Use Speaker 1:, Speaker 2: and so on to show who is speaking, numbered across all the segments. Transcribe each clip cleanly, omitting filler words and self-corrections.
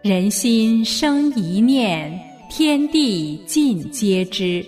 Speaker 1: 人心生一念，天地尽皆知。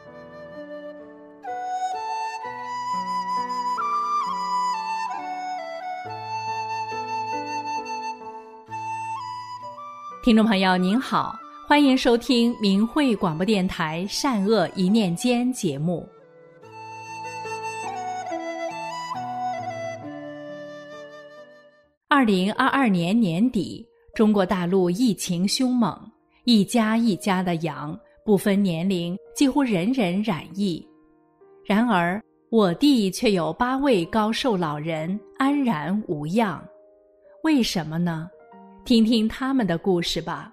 Speaker 1: 听众朋友您好，欢迎收听明慧广播电台善恶一念间节目。2022年年底，中国大陆疫情凶猛，一家一家的阳，不分年龄，几乎人人染疫。然而我地却有8位高寿老人安然无恙，为什么呢？听听他们的故事吧。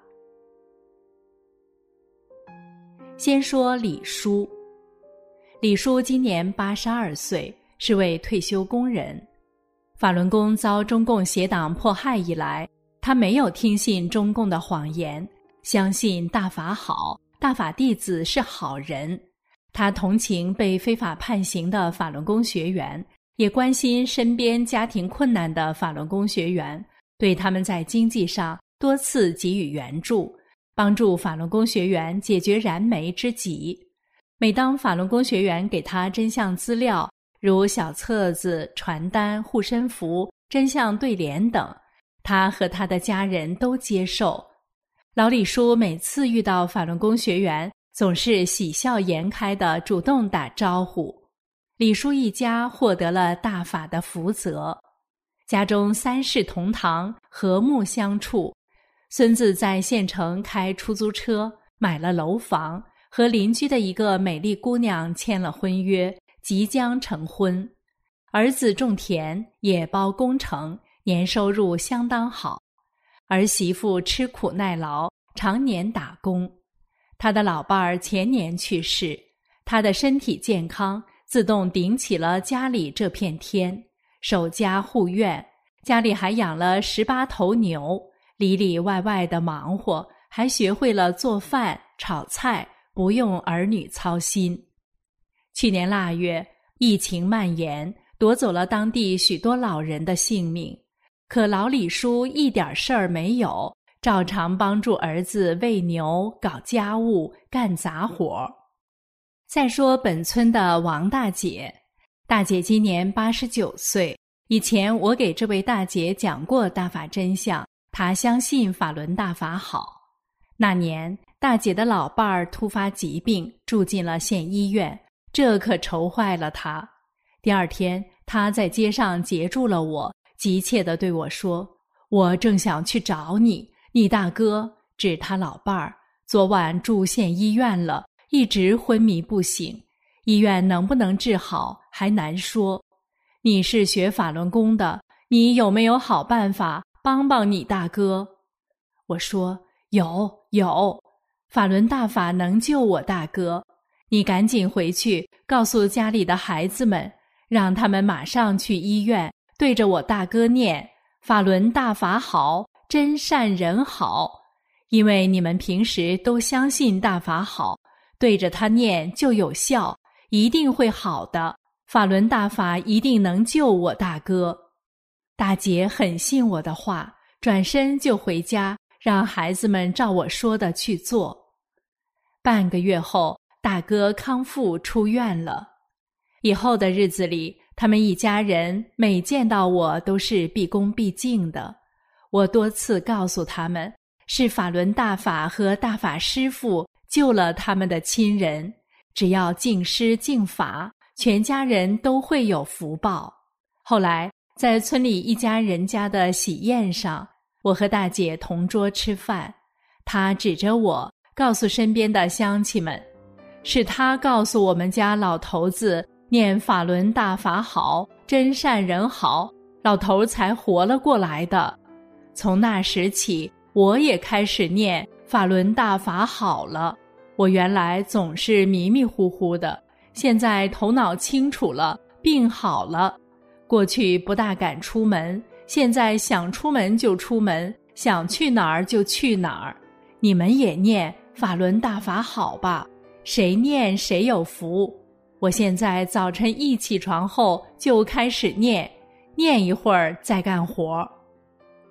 Speaker 1: 先说李叔。李叔今年82岁，是位退休工人。法轮功遭中共邪党迫害以来，他没有听信中共的谎言，相信大法好，大法弟子是好人。他同情被非法判刑的法轮功学员，也关心身边家庭困难的法轮功学员，对他们在经济上多次给予援助，帮助法轮功学员解决燃眉之急。每当法轮功学员给他真相资料，如小册子、传单、护身符、真相对联等，他和他的家人都接受。老李叔每次遇到法轮功学员，总是喜笑颜开地主动打招呼。李叔一家获得了大法的福泽，家中3世同堂，和睦相处。孙子在县城开出租车，买了楼房，和邻居的一个美丽姑娘签了婚约，即将成婚。儿子种田，也包工程，年收入相当好。儿媳妇吃苦耐劳，常年打工。他的老伴儿前年去世，他的身体健康自动顶起了家里这片天，守家护院，家里还养了18头牛，里里外外的忙活，还学会了做饭炒菜，不用儿女操心。去年腊月，疫情蔓延，夺走了当地许多老人的性命，可老李叔一点事儿没有，照常帮助儿子喂牛、搞家务、干杂活。再说本村的王大姐，大姐今年89岁，以前我给这位大姐讲过大法真相，她相信法轮大法好。那年大姐的老伴儿突发疾病，住进了县医院，这可愁坏了她。第二天，她在街上截住了我，急切地对我说：“我正想去找你，你大哥，指他老伴儿，昨晚住县医院了，一直昏迷不醒，医院能不能治好还难说。你是学法轮功的，你有没有好办法帮帮你大哥？”我说：“有，法轮大法能救我大哥，你赶紧回去告诉家里的孩子们，让他们马上去医院，对着我大哥念法轮大法好，真善人好。因为你们平时都相信大法好，对着他念就有效，一定会好的，法轮大法一定能救我大哥。”大姐很信我的话，转身就回家，让孩子们照我说的去做。半个月后，大哥康复出院了。以后的日子里，他们一家人每见到我都是毕恭毕敬的。我多次告诉他们，是法轮大法和大法师父救了他们的亲人，只要敬师敬法，全家人都会有福报。后来在村里一家人家的喜宴上，我和大姐同桌吃饭，她指着我告诉身边的乡亲们，是她告诉我们家老头子念法轮大法好，真善人好，老头才活了过来的。从那时起，我也开始念法轮大法好了。我原来总是迷迷糊糊的，现在头脑清楚了，病好了。过去不大敢出门，现在想出门就出门，想去哪儿就去哪儿。你们也念法轮大法好吧，谁念谁有福。我现在早晨一起床后就开始念，念一会儿再干活。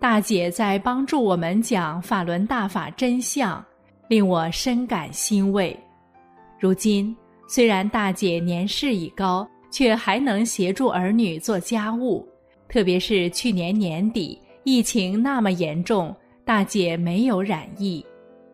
Speaker 1: 大姐在帮助我们讲法轮大法真相，令我深感欣慰。如今虽然大姐年事已高，却还能协助儿女做家务，特别是去年年底疫情那么严重，大姐没有染疫。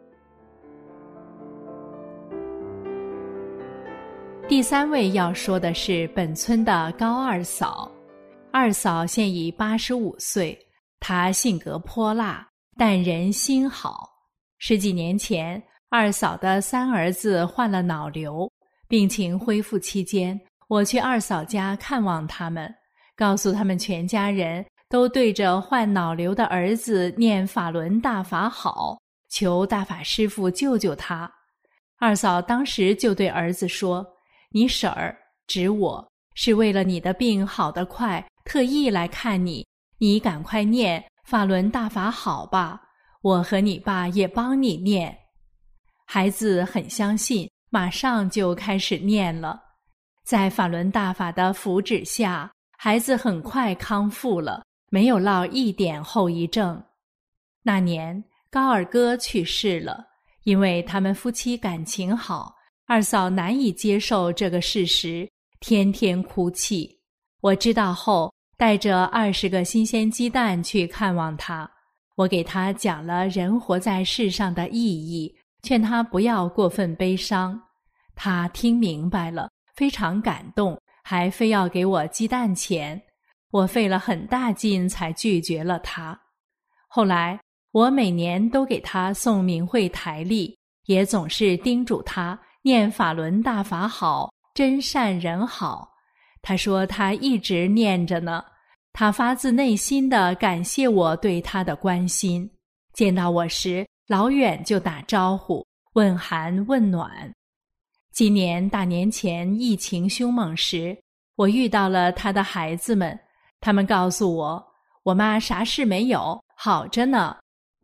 Speaker 1: 第三位要说的是本村的高二嫂。二嫂现已85岁，她性格泼辣，但人心好。10几年前，二嫂的3儿子患了脑瘤，病情恢复期间，我去二嫂家看望他们，告诉他们全家人都对着患脑瘤的儿子念法轮大法好，求大法师父救救他。二嫂当时就对儿子说：“你婶儿，指我，是为了你的病好得快，特意来看你，你赶快念法轮大法好吧，我和你爸也帮你念。”孩子很相信，马上就开始念了。在法轮大法的扶持下，孩子很快康复了，没有落一点后遗症。那年高二哥去世了，因为他们夫妻感情好，二嫂难以接受这个事实，天天哭泣。我知道后，带着20个新鲜鸡蛋去看望他。我给他讲了人活在世上的意义，劝他不要过分悲伤。他听明白了，非常感动，还非要给我鸡蛋钱。我费了很大劲才拒绝了他。后来我每年都给他送明慧台历，也总是叮嘱他念法轮大法好，真善人好。他说他一直念着呢，他发自内心地感谢我对他的关心，见到我时老远就打招呼，问寒问暖。今年大年前疫情凶猛时，我遇到了他的孩子们，他们告诉我，我妈啥事没有，好着呢。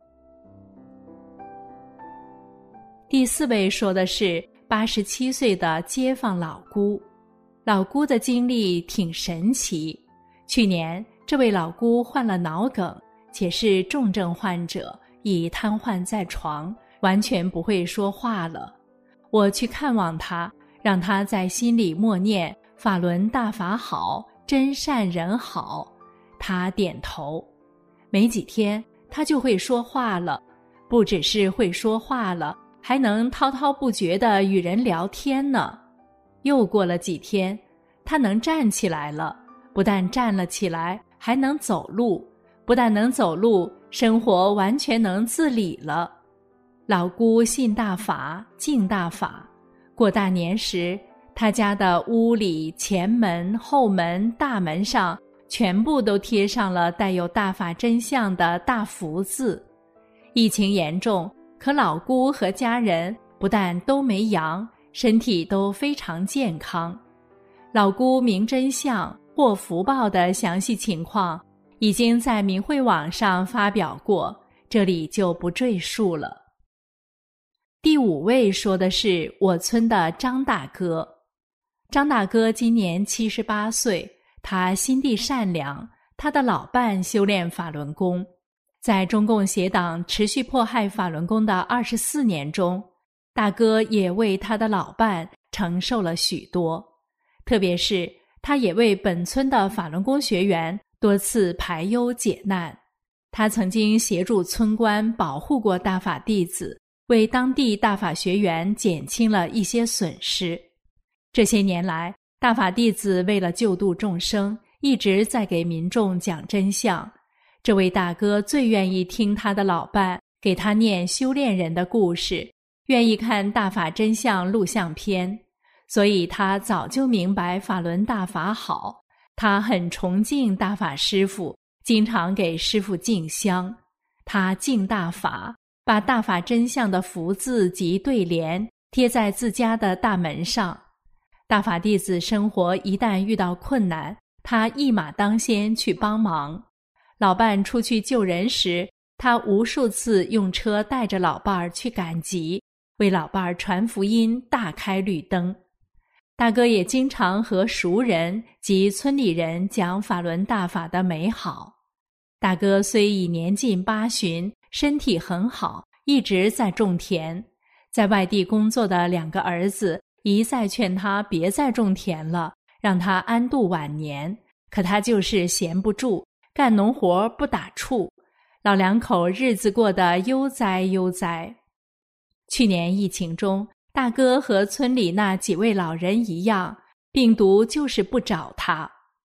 Speaker 1: 第四位说的是87岁的街坊老姑。老姑的经历挺神奇。去年这位老姑患了脑梗，且是重症患者，已瘫痪在床，完全不会说话了。我去看望她，让她在心里默念法轮大法好，真善人好。她点头。没几天她就会说话了，不只是会说话了，还能滔滔不绝地与人聊天呢。又过了几天，她能站起来了，不但站了起来，还能走路，不但能走路，生活完全能自理了。老姑信大法，敬大法。过大年时，她家的屋里、前门、后门、大门上全部都贴上了带有大法真相的大福字。疫情严重，可老姑和家人不但都没阳，身体都非常健康。老姑明真相获福报的详细情况已经在明慧网上发表过，这里就不赘述了。第五位说的是我村的张大哥。张大哥今年78岁，他心地善良，他的老伴修炼法轮功。在中共邪党持续迫害法轮功的24年中，大哥也为他的老伴承受了许多，特别是他也为本村的法轮功学员多次排忧解难。他曾经协助村官保护过大法弟子，为当地大法学员减轻了一些损失。这些年来，大法弟子为了救度众生，一直在给民众讲真相。这位大哥最愿意听他的老伴给他念修炼人的故事，愿意看大法真相录像片，所以他早就明白法轮大法好。他很崇敬大法师父，经常给师父敬香。他敬大法，把大法真相的福字及对联贴在自家的大门上。大法弟子生活一旦遇到困难，他一马当先去帮忙。老伴出去救人时，他无数次用车带着老伴儿去赶集，为老伴儿传福音，大开绿灯。大哥也经常和熟人及村里人讲法轮大法的美好。 大哥虽已年近80，身体很好，一直在种田。在外地工作的2个儿子一再劝他别再种田了，让他安度晚年，可他就是闲不住，干农活不打怵。老两口日子过得悠哉悠哉。去年疫情中，大哥和村里那几位老人一样，病毒就是不找他。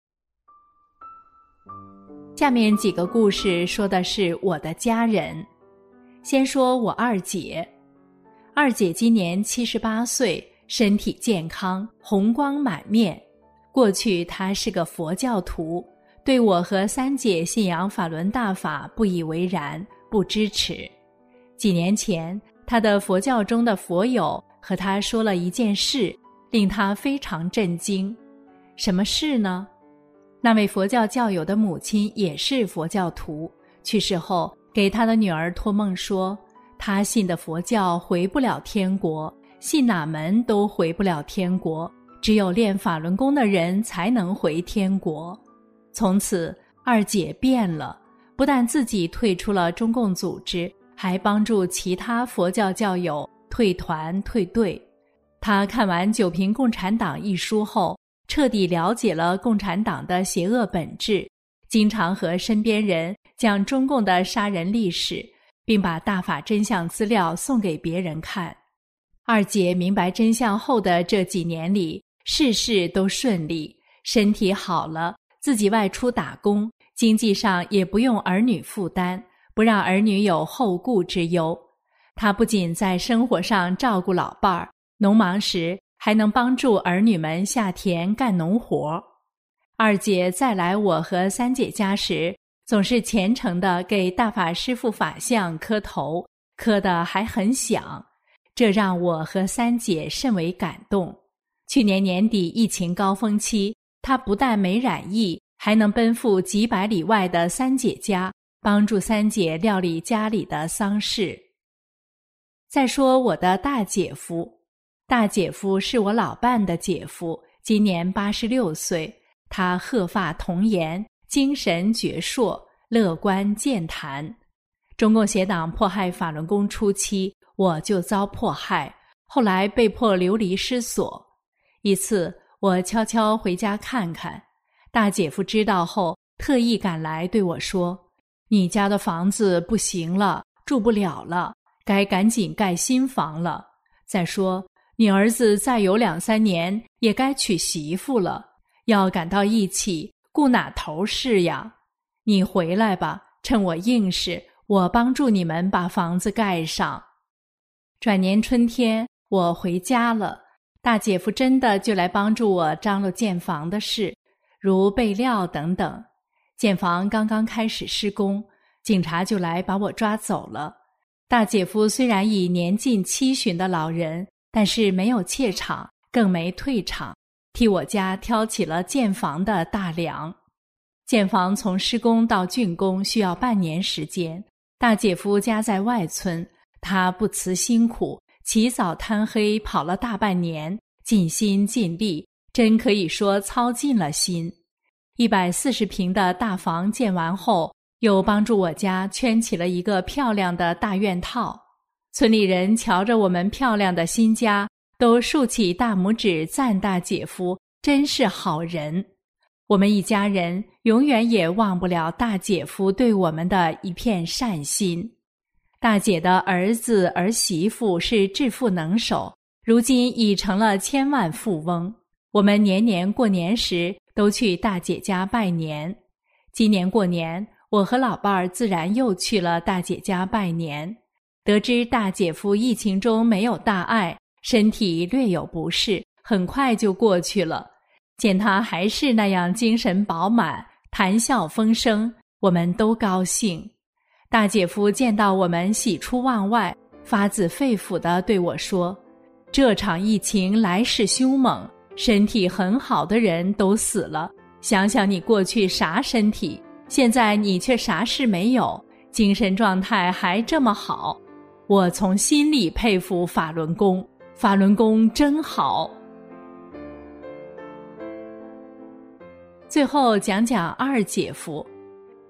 Speaker 1: 下面几个故事说的是我的家人。先说我二姐。二姐今年78岁，身体健康，红光满面。过去她是个佛教徒，对我和三姐信仰法轮大法不以为然，不支持。几年前，她的佛教中的佛友和她说了一件事，令她非常震惊。什么事呢？那位佛教教友的母亲也是佛教徒，去世后给他的女儿托梦说，他信的佛教回不了天国，信哪门都回不了天国，只有练法轮功的人才能回天国。从此二姐变了，不但自己退出了中共组织，还帮助其他佛教教友退团退队。她看完《九评共产党》一书后，彻底了解了共产党的邪恶本质，经常和身边人讲中共的杀人历史，并把大法真相资料送给别人看。二姐明白真相后的这几年里，事事都顺利，身体好了，自己外出打工，经济上也不用儿女负担，不让儿女有后顾之忧。她不仅在生活上照顾老伴儿，农忙时还能帮助儿女们下田干农活。二姐再来我和三姐家时，总是虔诚地给大法师父法像磕头，磕得还很响，这让我和三姐甚为感动。去年年底疫情高峰期，她不但没染疫，还能奔赴几百里外的三姐家，帮助三姐料理家里的丧事。再说我的大姐夫。大姐夫是我老伴的姐夫，今年86岁，他鹤发童颜，精神矍铄，乐观健谈。中共邪党迫害法轮功初期，我就遭迫害，后来被迫流离失所。一次我悄悄回家看看，大姐夫知道后特意赶来对我说，你家的房子不行了，住不了了，该赶紧盖新房了。再说你儿子再有2-3年也该娶媳妇了，要赶到一起，顾哪头事呀？你回来吧，趁我硬实，我帮助你们把房子盖上。转年春天，我回家了，大姐夫真的就来帮助我张罗建房的事，如备料等等。建房刚刚开始施工，警察就来把我抓走了。大姐夫虽然已年近70的老人，但是没有怯场，更没退场，替我家挑起了建房的大梁。建房从施工到竣工需要半年时间，大姐夫家在外村，他不辞辛苦，起早贪黑跑了大半年，尽心尽力，真可以说操尽了心。140平的大房建完后，又帮助我家圈起了一个漂亮的大院套。村里人瞧着我们漂亮的新家，都竖起大拇指赞大姐夫真是好人。我们一家人永远也忘不了大姐夫对我们的一片善心。大姐的儿子儿媳妇是致富能手，如今已成了千万富翁。我们年年过年时都去大姐家拜年。今年过年，我和老伴儿自然又去了大姐家拜年。得知大姐夫疫情中没有大碍，身体略有不适，很快就过去了。见他还是那样精神饱满，谈笑风生，我们都高兴。大姐夫见到我们喜出望外，发自肺腑地对我说，这场疫情来势凶猛，身体很好的人都死了，想想你过去啥身体，现在你却啥事没有，精神状态还这么好，我从心里佩服法轮功，法轮功真好。最后讲讲二姐夫。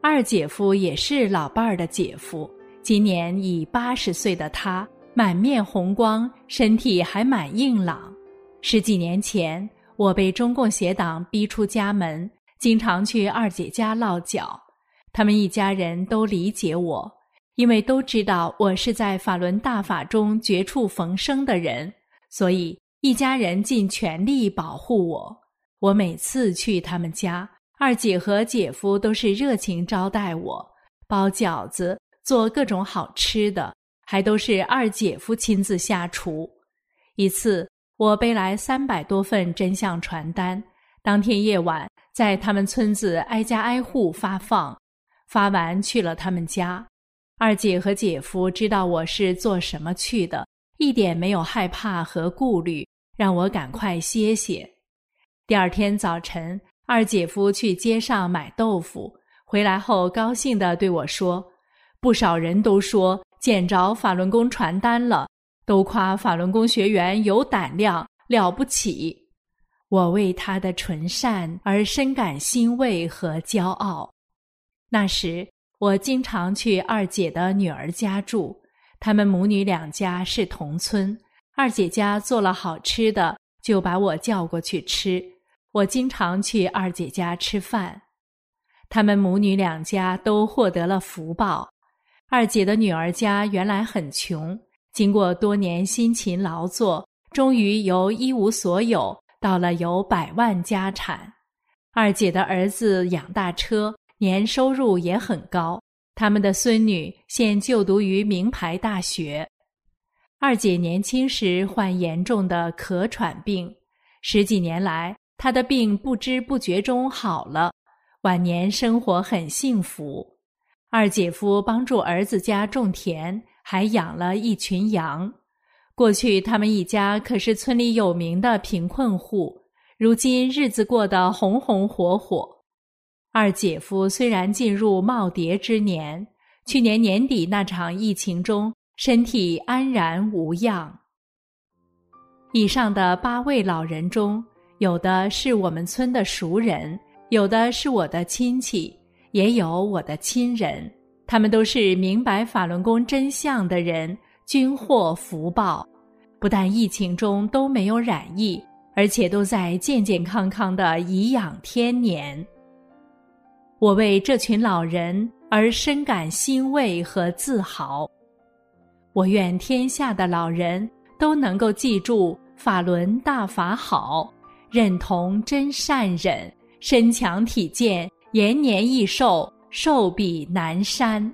Speaker 1: 二姐夫也是老伴儿的姐夫，今年已80岁的他，满面红光，身体还蛮硬朗。10几年前，我被中共协党逼出家门，经常去二姐家落脚。他们一家人都理解我，因为都知道我是在法轮大法中绝处逢生的人，所以一家人尽全力保护我。我每次去他们家，二姐和姐夫都是热情招待我，包饺子，做各种好吃的，还都是二姐夫亲自下厨。一次，我背来300多份真相传单，当天夜晚在他们村子挨家挨户发放，发完去了他们家。二姐和姐夫知道我是做什么去的，一点没有害怕和顾虑，让我赶快歇歇。第二天早晨，二姐夫去街上买豆腐，回来后高兴地对我说，不少人都说见着法轮功传单了，都夸法轮功学员有胆量，了不起。我为他的纯善而深感欣慰和骄傲。那时我经常去二姐的女儿家住，她们母女2家是同村，二姐家做了好吃的，就把我叫过去吃。我经常去二姐家吃饭。她们母女2家都获得了福报。二姐的女儿家原来很穷，经过多年辛勤劳作，终于由一无所有到了有100万家产。二姐的儿子养大车，年收入也很高，他们的孙女现就读于名牌大学。二姐年轻时患严重的咳喘病，10几年来，她的病不知不觉中好了，晚年生活很幸福。二姐夫帮助儿子家种田，还养了一群羊。过去他们一家可是村里有名的贫困户，如今日子过得红红火火。二姐夫虽然进入耄耋之年，去年年底那场疫情中，身体安然无恙。以上的8位老人中，有的是我们村的熟人，有的是我的亲戚，也有我的亲人，他们都是明白法轮功真相的人，均获福报，不但疫情中都没有染疫，而且都在健健康康的颐养天年。我为这群老人而深感欣慰和自豪。我愿天下的老人都能够记住法轮大法好，认同真善忍，身强体健，延年益寿，寿比南山。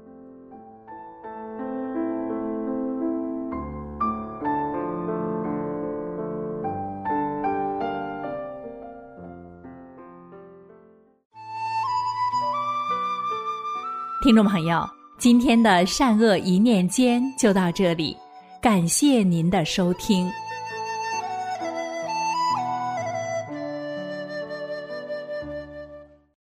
Speaker 1: 听众朋友，今天的善恶一念间就到这里，感谢您的收听。